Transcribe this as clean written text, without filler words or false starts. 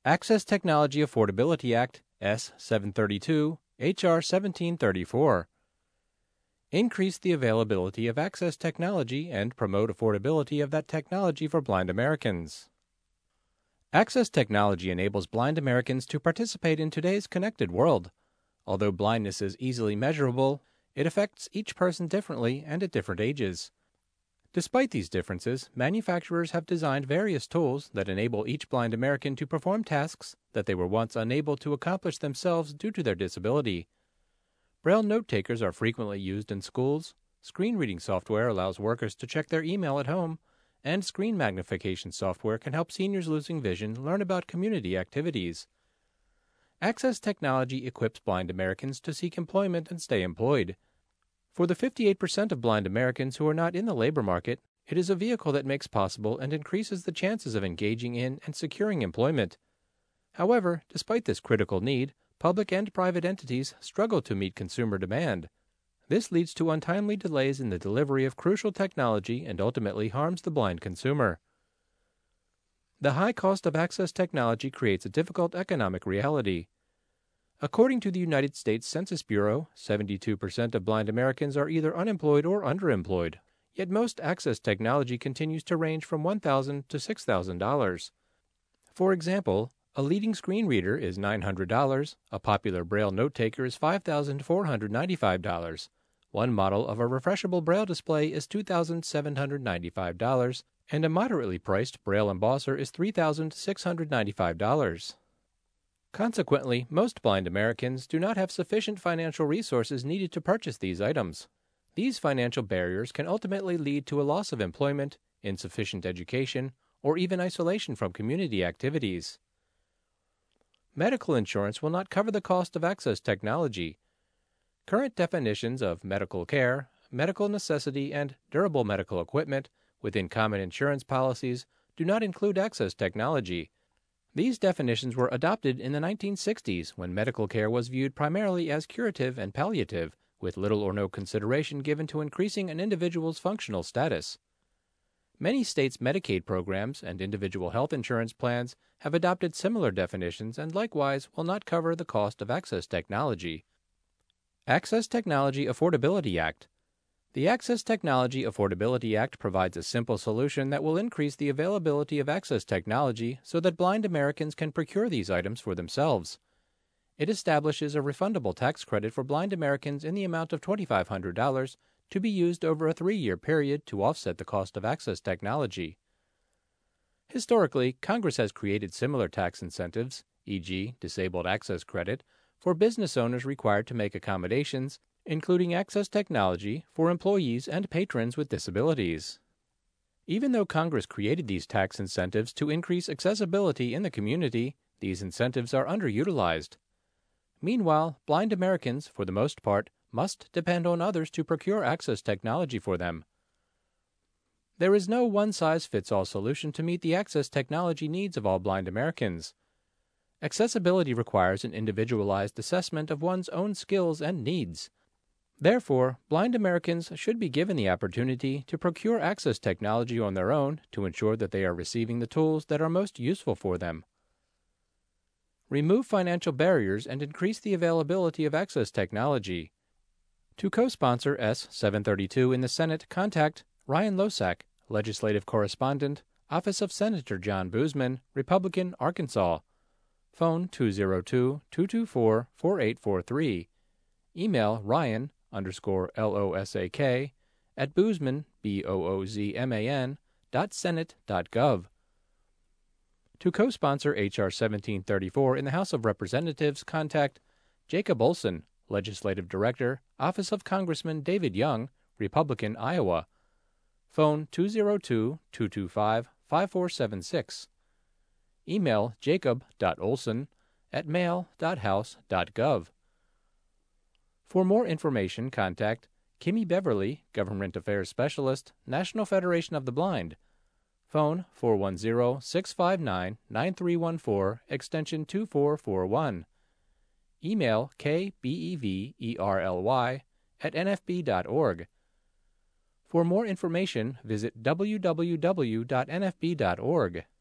Access Technology Affordability Act, S. 732, H.R. 1734. Increase the availability of access technology and promote affordability of that technology for blind Americans. Access technology enables blind Americans to participate in today's connected world. Although blindness is easily measurable, it affects each person differently and at different ages. Despite these differences, manufacturers have designed various tools that enable each blind American to perform tasks that they were once unable to accomplish themselves due to their disability. Braille note takers are frequently used in schools, screen reading software allows workers to check their email at home, and screen magnification software can help seniors losing vision learn about community activities. Access technology equips blind Americans to seek employment and stay employed. For the 58% of blind Americans who are not in the labor market, it is a vehicle that makes possible and increases the chances of engaging in and securing employment. However, despite this critical need, public and private entities struggle to meet consumer demand. This leads to untimely delays in the delivery of crucial technology and ultimately harms the blind consumer. The high cost of access technology creates a difficult economic reality. According to the United States Census Bureau, 72% of blind Americans are either unemployed or underemployed, yet most access technology continues to range from $1,000 to $6,000. For example, a leading screen reader is $900, a popular Braille note taker is $5,495, one model of a refreshable Braille display is $2,795, and a moderately priced Braille embosser is $3,695. Consequently, most blind Americans do not have sufficient financial resources needed to purchase these items. These financial barriers can ultimately lead to a loss of employment, insufficient education, or even isolation from community activities. Medical insurance will not cover the cost of access technology. Current definitions of medical care, medical necessity, and durable medical equipment within common insurance policies do not include access technology. These definitions were adopted in the 1960s when medical care was viewed primarily as curative and palliative, with little or no consideration given to increasing an individual's functional status. Many states' Medicaid programs and individual health insurance plans have adopted similar definitions and likewise will not cover the cost of access technology. Access Technology Affordability Act. The Access Technology Affordability Act provides a simple solution that will increase the availability of access technology so that blind Americans can procure these items for themselves. It establishes a refundable tax credit for blind Americans in the amount of $2,500 to be used over a 3-year period to offset the cost of access technology. Historically, Congress has created similar tax incentives, e.g., disabled access credit, for business owners required to make accommodations, including access technology, for employees and patrons with disabilities. Even though Congress created these tax incentives to increase accessibility in the community, these incentives are underutilized. Meanwhile, blind Americans, for the most part, must depend on others to procure access technology for them. There is no one-size-fits-all solution to meet the access technology needs of all blind Americans. Accessibility requires an individualized assessment of one's own skills and needs. Therefore, blind Americans should be given the opportunity to procure access technology on their own to ensure that they are receiving the tools that are most useful for them. Remove financial barriers and increase the availability of access technology. To co-sponsor S-732 in the Senate, contact Ryan Losack, Legislative Correspondent, Office of Senator John Boozman, Republican, Arkansas. Phone 202-224-4843. Email Ryan_LOSAK at Boozman, BOOZMAN.Senate.gov. To co-sponsor H.R. 1734 in the House of Representatives, contact Jacob Olson, Legislative Director, Office of Congressman David Young, Republican, Iowa. Phone 202-225-5476. Email jacob.olson@mail.house.gov. For more information, contact Kimmy Beverly, Government Affairs Specialist, National Federation of the Blind. Phone 410-659-9314, extension 2441. Email kbeverly@nfb.org. For more information, visit www.nfb.org.